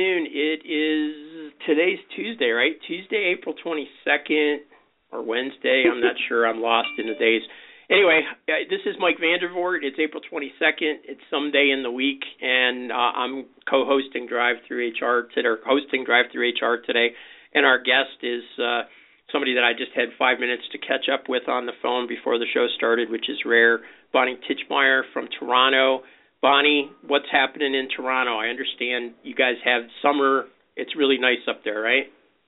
afternoon. Today's Tuesday, right? Tuesday, April 22nd, or Wednesday. I'm not sure. I'm lost in the days. Anyway, this is Mike Vandervoort. It's April 22nd. It's some day in the week, and I'm co-hosting Drive Through HR today, or hosting Drive Through HR today. And our guest is somebody that I just had 5 minutes to catch up with on the phone before the show started, which is rare. Bonnie Titchmeyer from Toronto. Bonnie, what's happening in Toronto? I understand you guys have summer. It's really nice up there, right?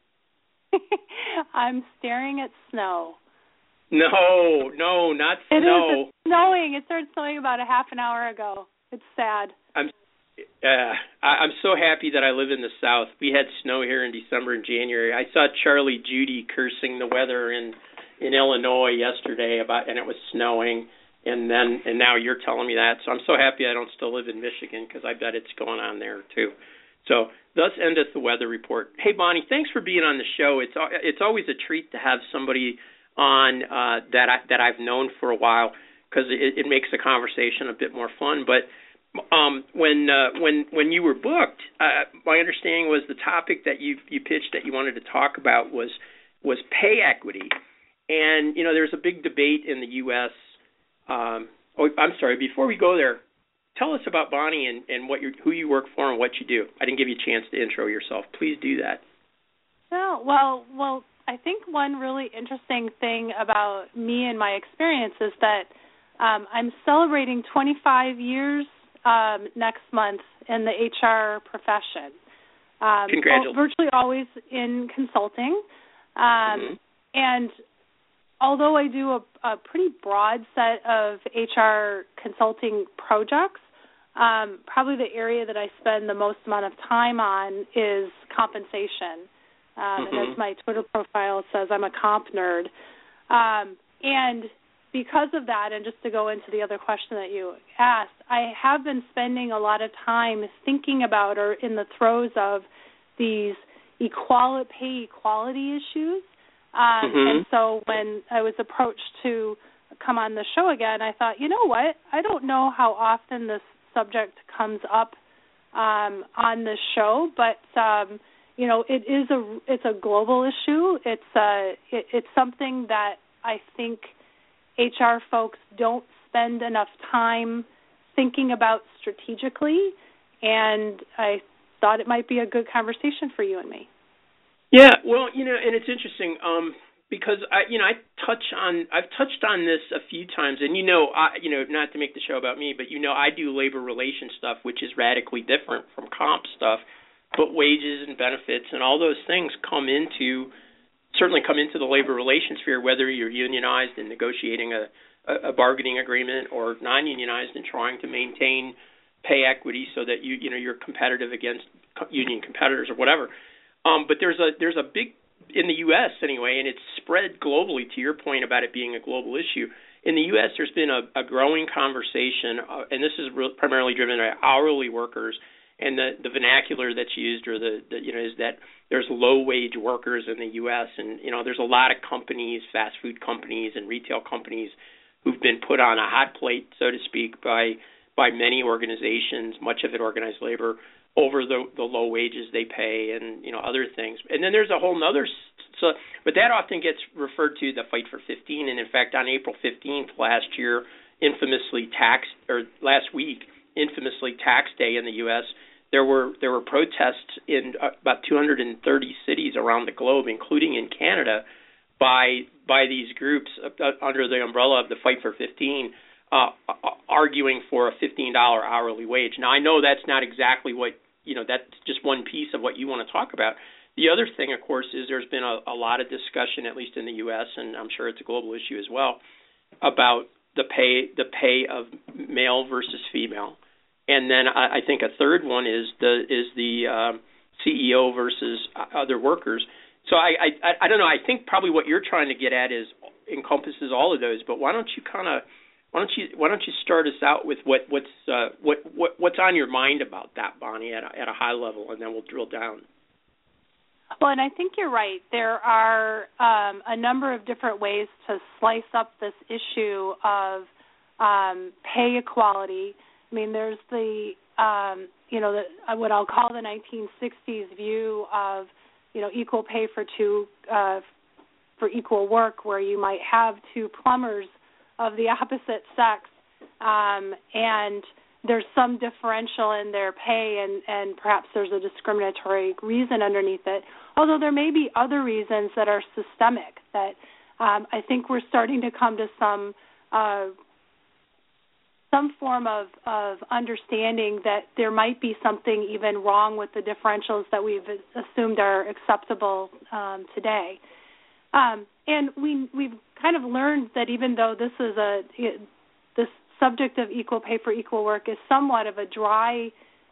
I'm staring at snow. No, not snow. It's snowing. It started snowing about a half an hour ago. It's sad. I'm so happy that I live in the South. We had snow here in December and January. I saw Charlie Judy cursing the weather in Illinois yesterday and it was snowing. And now you're telling me that. So I'm so happy I don't still live in Michigan because I bet it's going on there too. So thus endeth the weather report. Hey, Bonnie, thanks for being on the show. It's always a treat to have somebody on that I've known for a while because it makes the conversation a bit more fun. But when you were booked, my understanding was the topic that you pitched that you wanted to talk about was pay equity. And, you know, there's a big debate in the U.S. I'm sorry, before we go there, tell us about Bonnie and who you work for and what you do. I didn't give you a chance to intro yourself. Please do that. Oh, well, I think one really interesting thing about me and my experience is that I'm celebrating 25 years next month in the HR profession. Congratulations. Virtually always in consulting. And although I do a pretty broad set of HR consulting projects, probably the area that I spend the most amount of time on is compensation. And as my Twitter profile says, I'm a comp nerd. And because of that, and just to go into the other question that you asked, I have been spending a lot of time thinking about or in the throes of these pay equality issues. And so when I was approached to come on the show again, I thought, you know what? I don't know how often this subject comes up on this show, but you know, it's a global issue. It's something that I think HR folks don't spend enough time thinking about strategically, and I thought it might be a good conversation for you and me. Yeah, well, you know, and it's interesting because I've touched on this a few times, and not to make the show about me, but I do labor relations stuff, which is radically different from comp stuff, but wages and benefits and all those things certainly come into the labor relations sphere, whether you're unionized and negotiating a bargaining agreement or non-unionized and trying to maintain pay equity so that you're competitive against union competitors or whatever. But there's a big, in the U.S. anyway, and it's spread globally, to your point about it being a global issue. In the U.S., there's been a growing conversation, and this is primarily driven by hourly workers, and the vernacular that's used is that there's low-wage workers in the U.S., and, there's a lot of companies, fast food companies and retail companies who've been put on a hot plate, so to speak, by many organizations, much of it organized labor, over the low wages they pay and, other things. And then there's a whole other, but that often gets referred to the Fight for 15. And in fact, on April 15th last week, infamously tax day in the U.S., there were protests in about 230 cities around the globe, including in Canada, by these groups under the umbrella of the Fight for 15, arguing for a $15 hourly wage. Now, I know that's not exactly what, that's just one piece of what you want to talk about. The other thing, of course, is there's been a lot of discussion, at least in the U.S., and I'm sure it's a global issue as well, about the pay of male versus female. And then I think a third one is the CEO versus other workers. So I don't know. I think probably what you're trying to get at encompasses all of those. But why don't you start us out with what's on your mind about that, Bonnie, at a high level, and then we'll drill down. Well, and I think you're right. There are a number of different ways to slice up this issue of pay equality. I mean, there's the what I'll call the 1960s view of, equal pay for equal work, where you might have two plumbers of the opposite sex, and there's some differential in their pay, and perhaps there's a discriminatory reason underneath it, although there may be other reasons that are systemic, that I think we're starting to come to some form of understanding that there might be something even wrong with the differentials that we've assumed are acceptable today. And we've kind of learned that even though this subject of equal pay for equal work is somewhat of a dry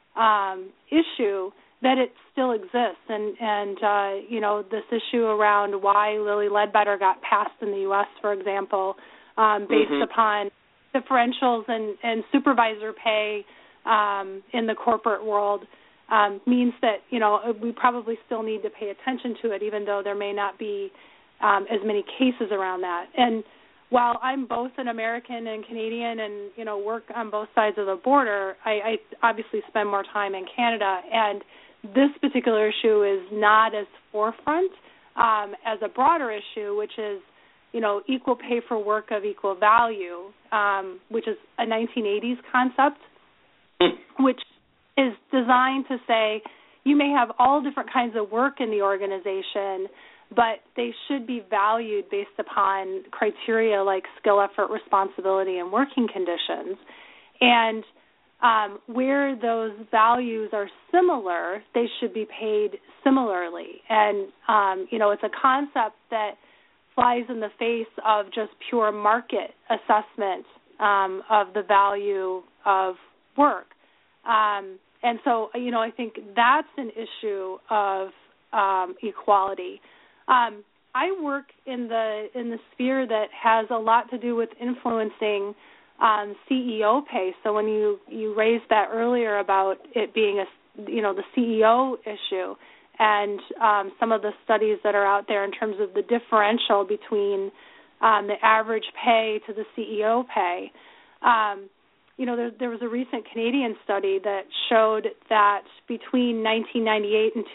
issue, that it still exists. And this issue around why Lilly Ledbetter got passed in the U.S., for example, based upon differentials and supervisor pay in the corporate world, means that, we probably still need to pay attention to it, even though there may not be as many cases around that. And while I'm both an American and Canadian and, work on both sides of the border, I obviously spend more time in Canada, and this particular issue is not as forefront as a broader issue, which is, equal pay for work of equal value, which is a 1980s concept, which is designed to say you may have all different kinds of work in the organization, but they should be valued based upon criteria like skill, effort, responsibility, and working conditions. And where those values are similar, they should be paid similarly. And, it's a concept that flies in the face of just pure market assessment of the value of work. And so, I think that's an issue of equality. I work in the sphere that has a lot to do with influencing CEO pay. So when you raised that earlier about it being the CEO issue, and some of the studies that are out there in terms of the differential between the average pay to the CEO pay. There was a recent Canadian study that showed that between 1998 and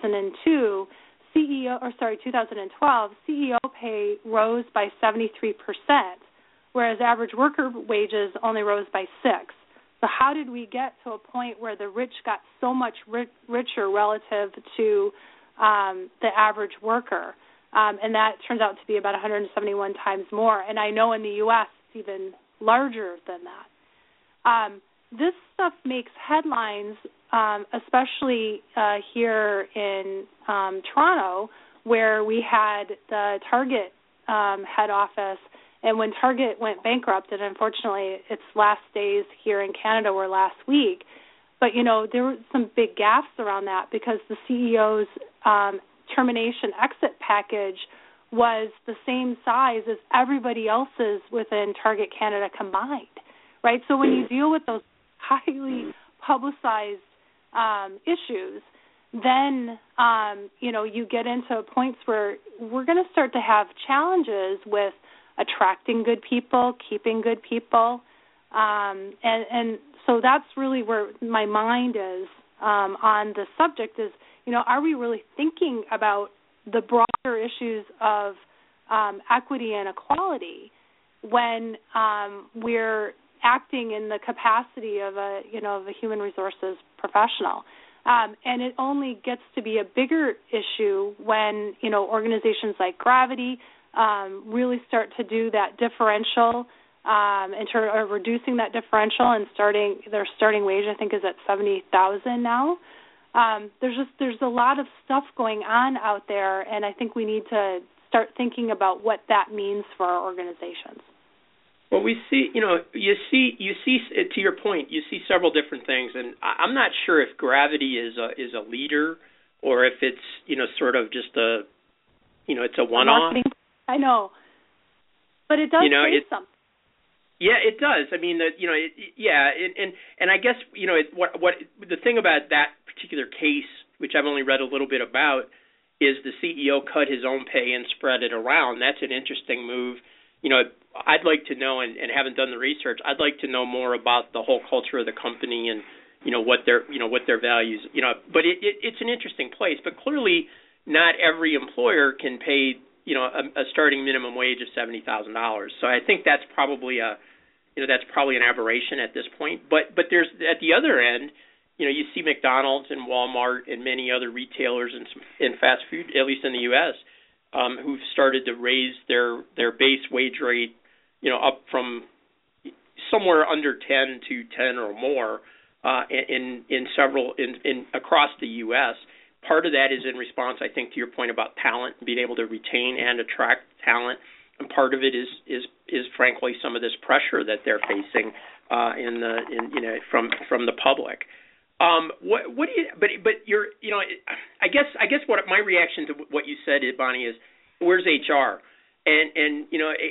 2012, CEO pay rose by 73%, whereas average worker wages only rose by 6%. So how did we get to a point where the rich got so much richer relative to the average worker? And that turns out to be about 171 times more. And I know in the U.S. it's even larger than that. This stuff makes headlines, especially here in Toronto, where we had the Target head office. And when Target went bankrupt, and unfortunately its last days here in Canada were last week, but, there were some big gaffes around that because the CEO's termination exit package was the same size as everybody else's within Target Canada combined, right? So when you deal with those highly publicized issues, then, you get into points where we're going to start to have challenges with attracting good people, keeping good people, and so that's really where my mind is on the subject is, are we really thinking about the broader issues of equity and equality when we're acting in the capacity of a human resources professional? And it only gets to be a bigger issue when, organizations like Gravity really start to do that differential or reducing that differential and their starting wage, I think, is at $70,000 now. There's a lot of stuff going on out there, and I think we need to start thinking about what that means for our organizations. Well, we see, you see to your point, you see several different things, and I'm not sure if Gravity is a leader or if it's, sort of just it's a one-off. I know, but it does say something. Yeah, it does. I mean, and I guess what the thing about that particular case, which I've only read a little bit about, is the CEO cut his own pay and spread it around. That's an interesting move. I'd like to know, and haven't done the research, I'd like to know more about the whole culture of the company and, what their values, but it's an interesting place. But clearly, not every employer can pay, a starting minimum wage of $70,000. So I think that's probably an aberration at this point. But there's, at the other end, you see McDonald's and Walmart and many other retailers in fast food, at least in the U.S., who've started to raise their base wage rate, up from somewhere under 10 to 10 or more in several across the U.S. Part of that is in response, I think, to your point about talent and being able to retain and attract talent, and part of it is frankly some of this pressure that they're facing from the public. What do you? But you're, I guess what my reaction to what you said, Bonnie, is where's HR? And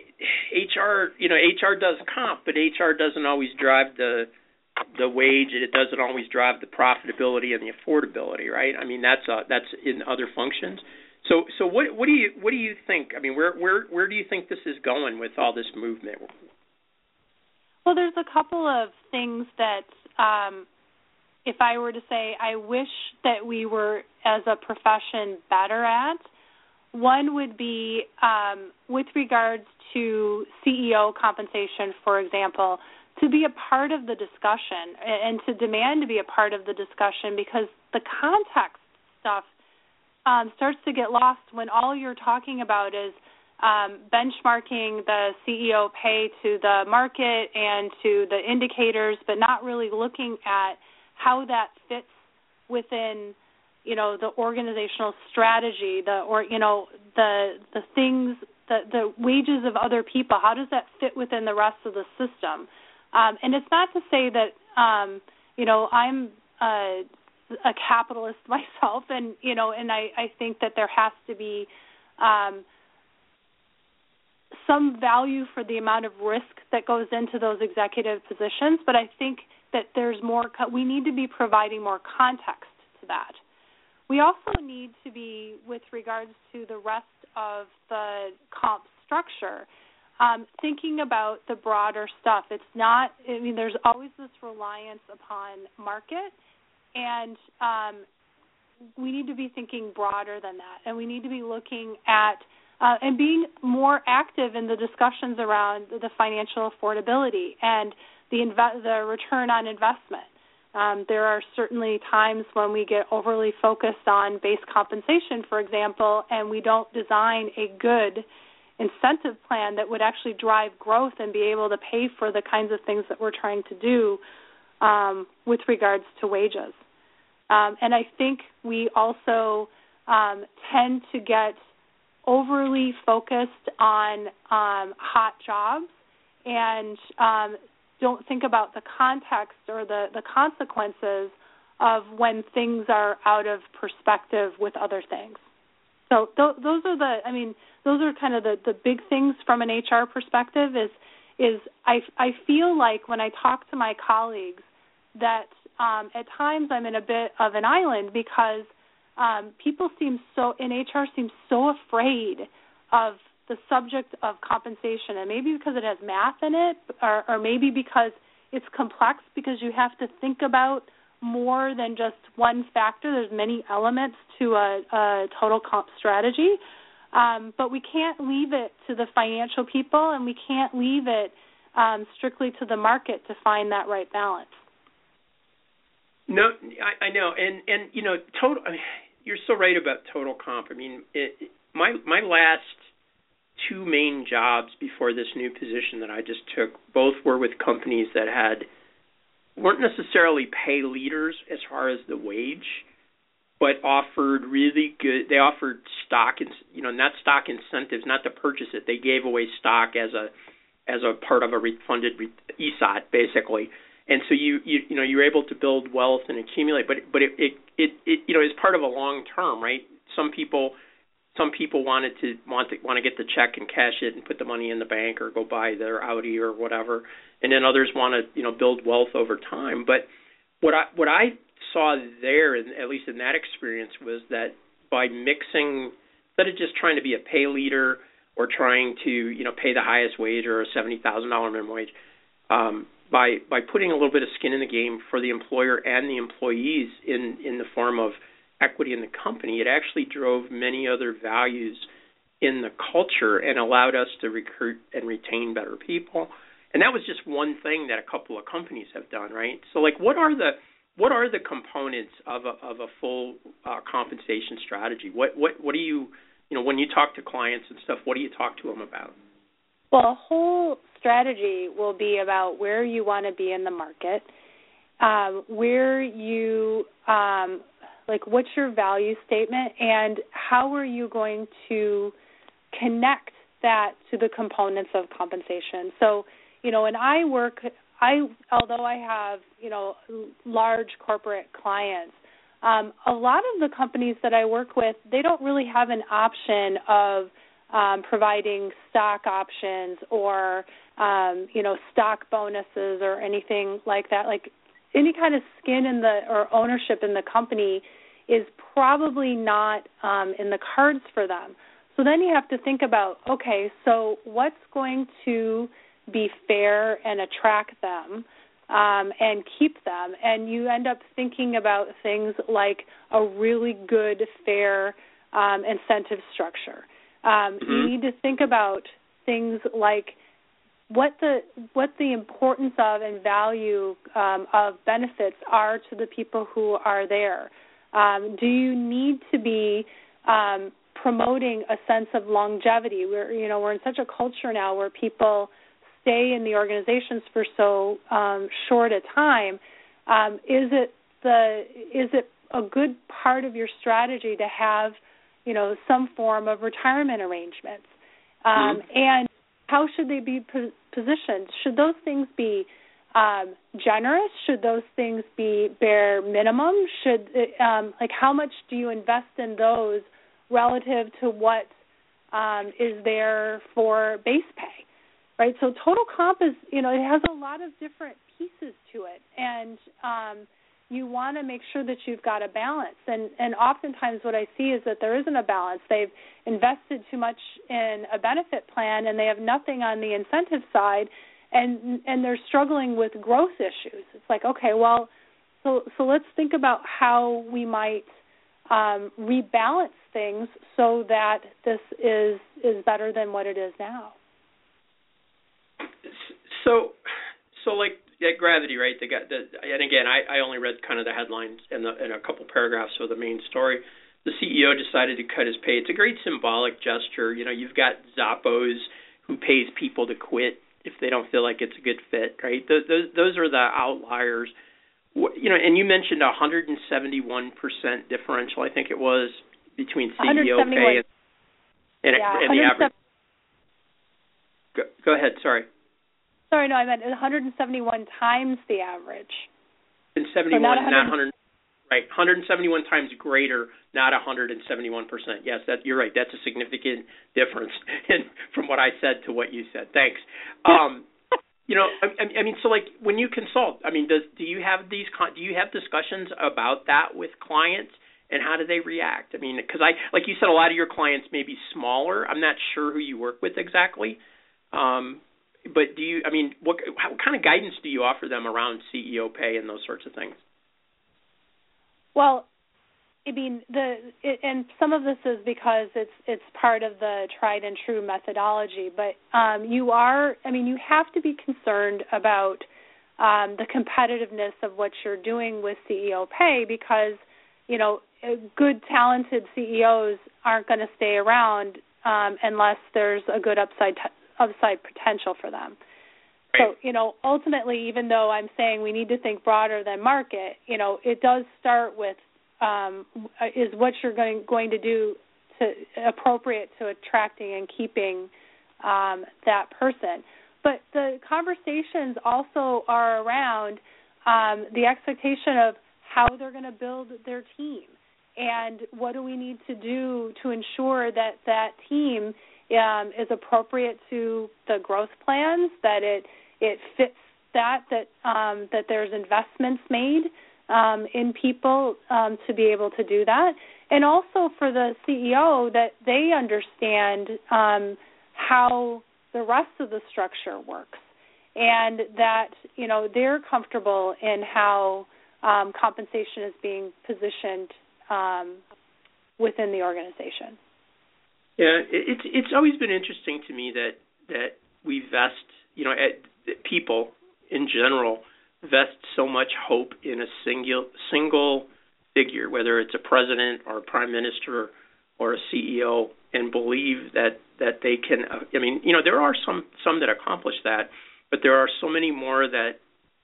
HR does comp, but HR doesn't always drive the wage, and it doesn't always drive the profitability and the affordability, right? I mean, that's in other functions. So what do you think? I mean, where do you think this is going with all this movement? Well, there's a couple of things that, if I were to say, I wish that we were as a profession better at. One would be with regards to CEO compensation, for example, to be a part of the discussion and to demand to be a part of the discussion, because the context stuff starts to get lost when all you're talking about is benchmarking the CEO pay to the market and to the indicators, but not really looking at how that fits within, the organizational strategy, the things, the wages of other people. How does that fit within the rest of the system? And it's not to say that, I'm a capitalist myself, and I think that there has to be some value for the amount of risk that goes into those executive positions, but I think that there's more. We need to be providing more context to that. We also need to be, with regards to the rest of the comp structure, thinking about the broader stuff. It's not. There's always this reliance upon market, and we need to be thinking broader than that, and we need to be looking at and being more active in the discussions around the financial affordability and the return on investment. There are certainly times when we get overly focused on base compensation, for example, and we don't design a good incentive plan that would actually drive growth and be able to pay for the kinds of things that we're trying to do with regards to wages. And I think we also tend to get overly focused on hot jobs and don't think about the context or the consequences of when things are out of perspective with other things. So those are kind of the big things from an HR perspective. Is I feel like when I talk to my colleagues that at times I'm in a bit of an island, because people in HR seem so afraid of the subject of compensation, and maybe because it has math in it, or maybe because it's complex, because you have to think about more than just one factor. There's many elements to a total comp strategy, but we can't leave it to the financial people, and we can't leave it strictly to the market to find that right balance. No, I know, and total. You're so right about total comp. I mean, my last two main jobs before this new position that I just took, both were with companies that weren't necessarily pay leaders as far as the wage, but offered really good. They offered stock, not stock incentives, not to purchase it. They gave away stock as a part of a refunded ESOP, basically. And so you were able to build wealth and accumulate, but it is part of a long term, right? Some people want to get the check and cash it and put the money in the bank or go buy their Audi or whatever, and then others want to build wealth over time. But what I saw there, at least in that experience, was that by mixing, instead of just trying to be a pay leader or trying to pay the highest wage or a $70,000 minimum wage, by putting a little bit of skin in the game for the employer and the employees in the form of equity in the company, it actually drove many other values in the culture and allowed us to recruit and retain better people. And that was just one thing that a couple of companies have done, right? So, like, what are the components of a full compensation strategy? What do you when you talk to clients and stuff, what do you talk to them about? Well, a whole strategy will be about where you want to be in the market, where you what's your value statement, and how are you going to connect that to the components of compensation. So, when I work, although I have, large corporate clients, a lot of the companies that I work with, they don't really have an option of providing stock options or, stock bonuses or anything like that. Like any kind of skin in or ownership in the company is probably not in the cards for them. So then you have to think about, okay, so what's going to be fair and attract them and keep them? And you end up thinking about things like a really good, fair incentive structure. You need to think about things like what the importance of and value of benefits are to the people who are there. Do you need to be promoting a sense of longevity? We're in such a culture now where people stay in the organizations for so short a time. Is it a good part of your strategy to have some form of retirement arrangements? And how should they be positioned? Should those things be generous? Should those things be bare minimum? How much do you invest in those relative to what is there for base pay, right? So total comp is, it has a lot of different pieces to it, and you want to make sure that you've got a balance. And oftentimes what I see is that there isn't a balance. They've invested too much in a benefit plan, and they have nothing on the incentive side, and they're struggling with growth issues. It's like, okay, well, so let's think about how we might rebalance things so that this is better than what it is now. So like at Gravity, right? And again, I only read kind of the headlines and a couple paragraphs of the main story. The CEO decided to cut his pay. It's a great symbolic gesture. You've got Zappos who pays people to quit if they don't feel like it's a good fit, right? Those are the outliers. And you mentioned 171% differential, I think it was, between CEO pay and the average. Go ahead, sorry. Sorry, no, I meant 171 times the average. 171, not 100. Right, 171 times greater, not 171%. Yes, you're right. That's a significant difference from what I said to what you said. Thanks. So like when you consult, do you have discussions about that with clients, and how do they react? Because like you said, a lot of your clients may be smaller. I'm not sure who you work with exactly. But what kind of guidance do you offer them around CEO pay and those sorts of things? Well, and some of this is because it's part of the tried and true methodology. But you have to be concerned about the competitiveness of what you're doing with CEO pay, because good, talented CEOs aren't going to stay around unless there's a good upside potential for them. Right. So, ultimately, even though I'm saying we need to think broader than market, it does start with is what you're going to do appropriate to attracting and keeping that person. But the conversations also are around the expectation of how they're going to build their team, and what do we need to do to ensure that that team is appropriate to the growth plans, that it fits that there's investments made in people to be able to do that, and also for the CEO that they understand how the rest of the structure works, and that, they're comfortable in how compensation is being positioned within the organization. Yeah, it's always been interesting to me that we vest, people in general vest so much hope in a single figure, whether it's a president or a prime minister or a CEO, and believe that they can. There are some that accomplish that, but there are so many more that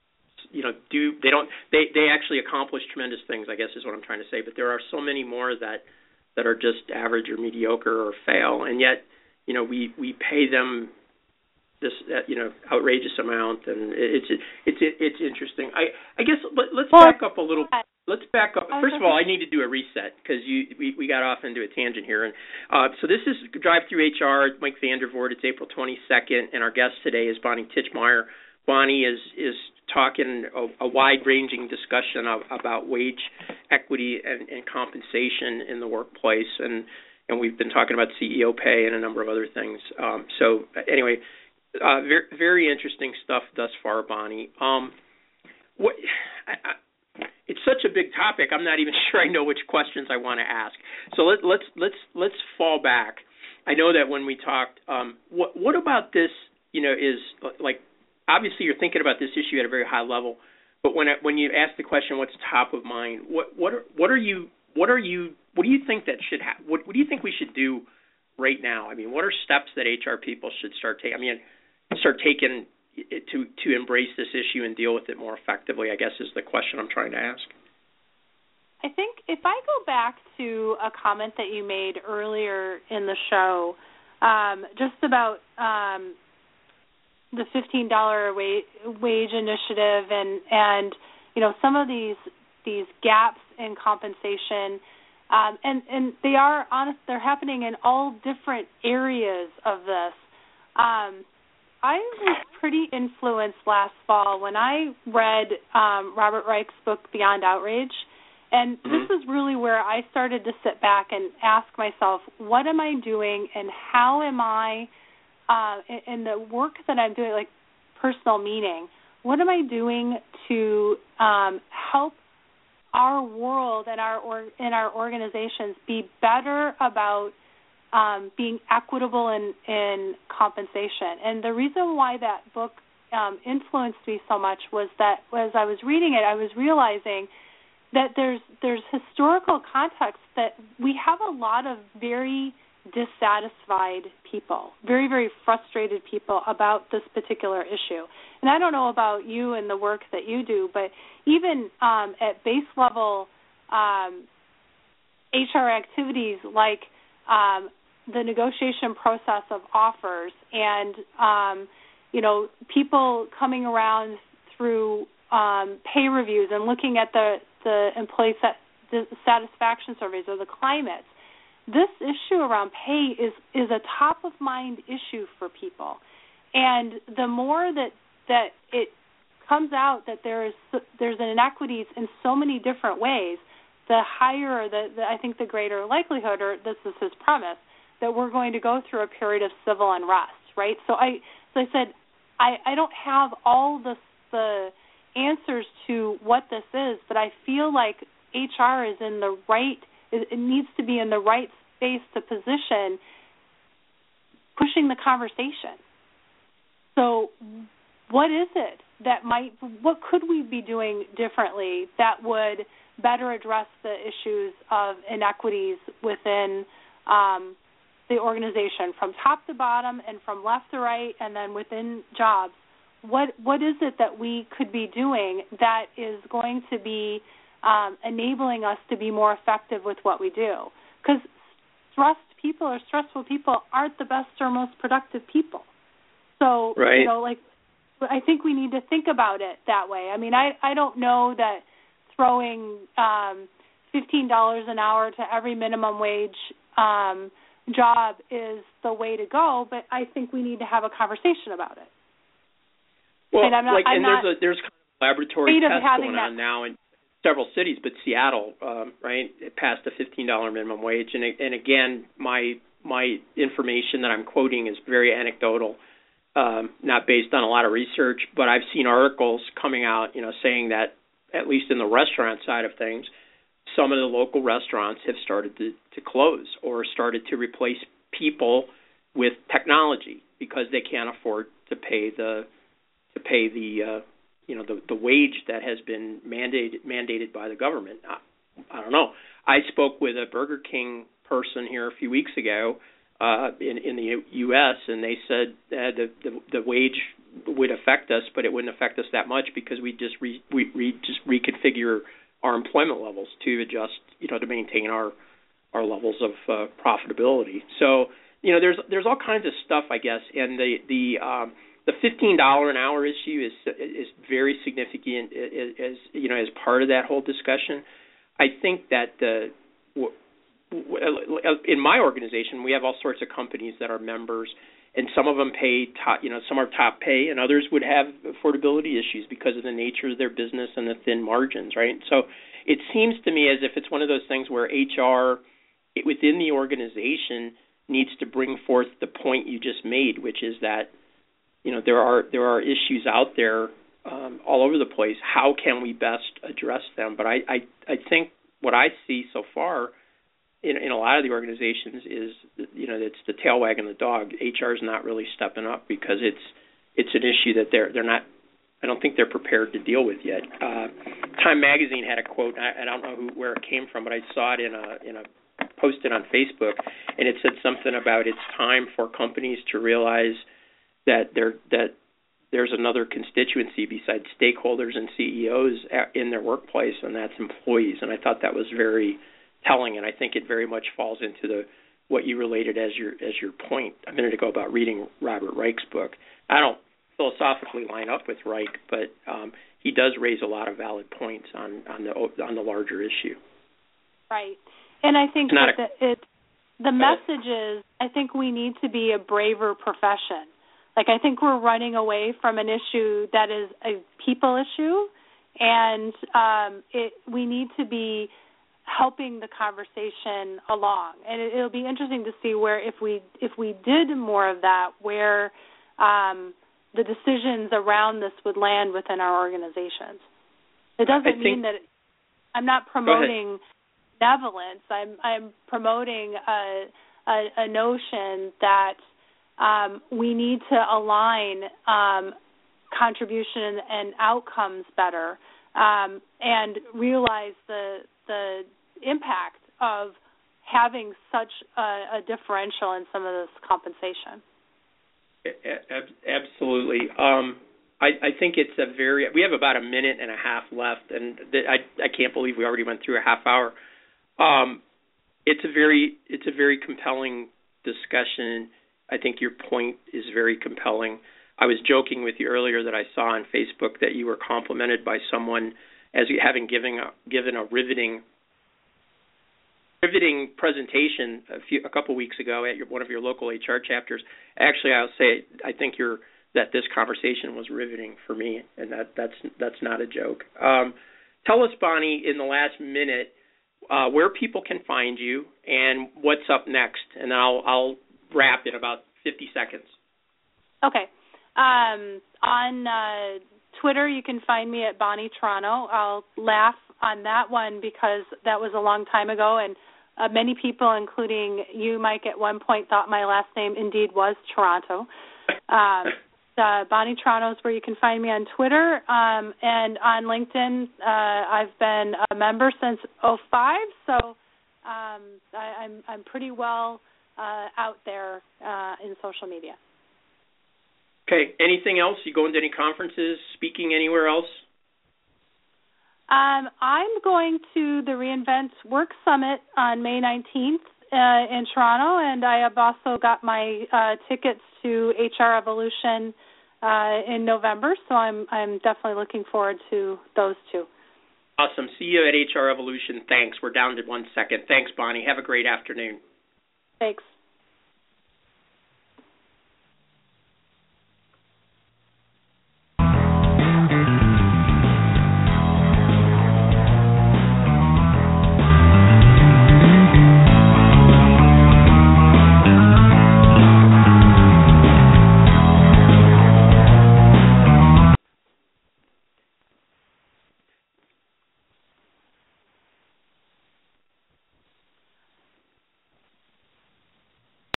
they actually accomplish tremendous things, I guess is what I'm trying to say. But there are so many more that are just average or mediocre or fail, and yet we pay them this outrageous amount, and it's interesting. I guess let's back up a little. Let's back up. First of all, I need to do a reset because we got off into a tangent here, and so this is Drive Through HR. Mike Vandervoort. It's April 22nd, and our guest today is Bonnie Titchmeyer. Bonnie is talking a wide-ranging discussion about wage equity and compensation in the workplace, and we've been talking about CEO pay and a number of other things. So anyway, very, very interesting stuff thus far, Bonnie. It's such a big topic. I'm not even sure I know which questions I want to ask. So let's fall back. I know that when we talked, what about this? Is like. Obviously, you're thinking about this issue at a very high level, but when you ask the question, what's top of mind? What do you think that should happen? What do you think we should do right now? I mean, what are steps that HR people should start taking to embrace this issue and deal with it more effectively? I guess is the question I'm trying to ask. I think if I go back to a comment that you made earlier in the show, just about the $15 wage initiative and some of these gaps in compensation, and they're happening in all different areas of this. I was pretty influenced last fall when I read Robert Reich's book Beyond Outrage, and this is really where I started to sit back and ask myself, what am I doing and how am I in the work that I'm doing, like personal meaning, what am I doing to help our world and our organizations be better about being equitable in compensation? And the reason why that book influenced me so much was that as I was reading it, I was realizing that there's historical context that we have a lot of very dissatisfied people, very, very frustrated people about this particular issue. And I don't know about you and the work that you do, but even at base level HR activities like the negotiation process of offers and, people coming around through pay reviews and looking at the employee satisfaction surveys or the climates. This issue around pay is a top-of-mind issue for people. And the more that it comes out that there's inequities in so many different ways, the higher, I think the greater likelihood, or this is his premise, that we're going to go through a period of civil unrest, right? So I said, I don't have all the answers to what this is, but I feel like HR is in the right, it needs to be in the right space to position pushing the conversation. So what is it what could we be doing differently that would better address the issues of inequities within the organization from top to bottom and from left to right and then within jobs? What is it that we could be doing that is going to be enabling us to be more effective with what we do? Because stressful people aren't the best or most productive people. So, right. I think we need to think about it that way. I mean, I don't know that throwing $15 an hour to every minimum wage job is the way to go, but I think we need to have a conversation about it. Well, there's kind of laboratory tests going on now in several cities, but Seattle, right, it passed a $15 minimum wage, and again, my information that I'm quoting is very anecdotal. not based on a lot of research, but I've seen articles coming out, saying that at least in the restaurant side of things, some of the local restaurants have started to close or started to replace people with technology because they can't afford to pay the wage that has been mandated by the government. I don't know. I spoke with a Burger King person here a few weeks ago in the U.S., and they said the wage would affect us, but it wouldn't affect us that much because we just reconfigure our employment levels to adjust, to maintain our levels of profitability. So, there's all kinds of stuff, I guess, and the $15 an hour issue is very significant as part of that whole discussion. I think that in my organization, we have all sorts of companies that are members, and some of them pay top, some are top pay, and others would have affordability issues because of the nature of their business and the thin margins, right? So it seems to me as if it's one of those things where HR within the organization needs to bring forth the point you just made, which is that there are issues out there all over the place. How can we best address them? But I think what I see so far in a lot of the organizations is it's the tail wagging the dog. HR is not really stepping up because it's an issue that they're not. I don't think they're prepared to deal with yet. Time Magazine had a quote. I don't know where it came from, but I saw it in a posted on Facebook, and it said something about it's time for companies to realize that there's another constituency besides stakeholders and CEOs in their workplace, and that's employees. And I thought that was very telling, and I think it very much falls into what you related as your point a minute ago about reading Robert Reich's book. I don't philosophically line up with Reich, but he does raise a lot of valid points on the larger issue. Right, and I think the message is I think we need to be a braver profession. Like, I think we're running away from an issue that is a people issue, and we need to be helping the conversation along. And it'll be interesting to see where, if we did more of that, where the decisions around this would land within our organizations. It doesn't mean that I'm not promoting benevolence. I'm promoting a notion that we need to align contribution and outcomes better, and realize the impact of having such a differential in some of this compensation. Absolutely. I think it's we have about a minute and a half left, and I can't believe we already went through a half hour. It's a very compelling discussion. I think your point is very compelling. I was joking with you earlier that I saw on Facebook that you were complimented by someone as having given a riveting presentation a couple weeks ago at one of your local HR chapters. Actually, I'll say I think that this conversation was riveting for me, and that's not a joke. Tell us, Bonnie, in the last minute, where people can find you and what's up next, and I'll wrap in about 50 seconds. Okay. On Twitter, you can find me at Bonnie Toronto. I'll laugh on that one because that was a long time ago, and many people, including you, Mike, at one point thought my last name indeed was Toronto. Bonnie Toronto is where you can find me on Twitter, and on LinkedIn. I've been a member since 2005, so I'm pretty well out there in social media. Okay. Anything else? You going to any conferences, speaking anywhere else? I'm going to the reInvent Work Summit on May 19th in Toronto, and I have also got my tickets to HR Evolution in November, so I'm definitely looking forward to those two. Awesome. See you at HR Evolution. Thanks. We're down to 1 second. Thanks, Bonnie. Have a great afternoon. Thanks.